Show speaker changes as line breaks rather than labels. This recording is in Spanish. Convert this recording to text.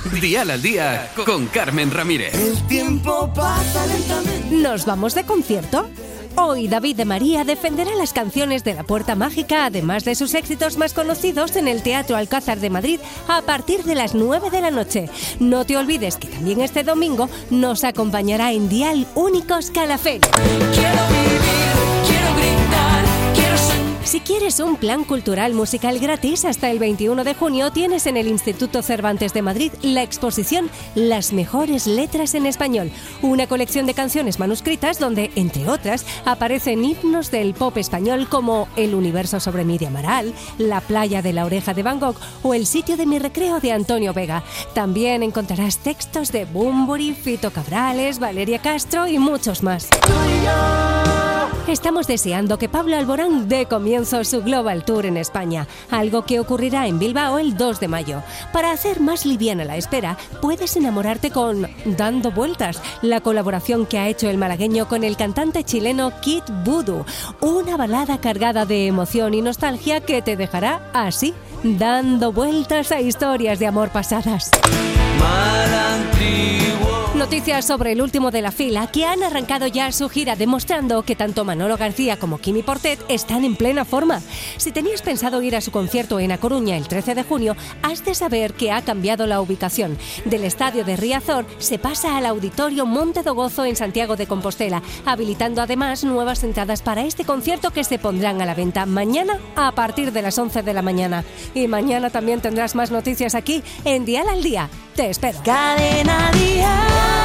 Dial al Día con Carmen Ramírez.
El tiempo pasa lentamente.
¿Nos vamos de concierto? Hoy David de María defenderá las canciones de La Puerta Mágica, además de sus éxitos más conocidos, en el Teatro Alcázar de Madrid a partir de las 9 de la noche. No te olvides que también este domingo nos acompañará en Dial Únicos Calafell.
Quiero vivir, quiero gritar, quiero soñar.
Si quieres un plan cultural musical gratis, hasta el 21 de junio tienes en el Instituto Cervantes de Madrid la exposición Las mejores letras en español, una colección de canciones manuscritas donde, entre otras, aparecen himnos del pop español como El universo sobre Miriam Aral, La playa de la oreja de Van Gogh o El sitio de mi recreo de Antonio Vega. También encontrarás textos de Bunbury, Fito Cabrales, Valeria Castro y muchos más. Estamos deseando que Pablo Alborán dé comienzo su Global Tour en España, algo que ocurrirá en Bilbao el 2 de mayo. Para hacer más liviana la espera, puedes enamorarte con Dando Vueltas, la colaboración que ha hecho el malagueño con el cantante chileno Kid Voodoo, una balada cargada de emoción y nostalgia que te dejará así, dando vueltas a historias de amor pasadas. Noticias sobre el último de la fila, que han arrancado ya su gira, demostrando que tanto Manolo García como Quimi Portet están en plena forma. Si tenías pensado ir a su concierto en A Coruña el 13 de junio, has de saber que ha cambiado la ubicación. Del estadio de Riazor se pasa al Auditorio Monte do Gozo en Santiago de Compostela, habilitando además nuevas entradas para este concierto que se pondrán a la venta mañana a partir de las 11 de la mañana. Y mañana también tendrás más noticias aquí en Dial al Día. Te espero.
Cadena Dial.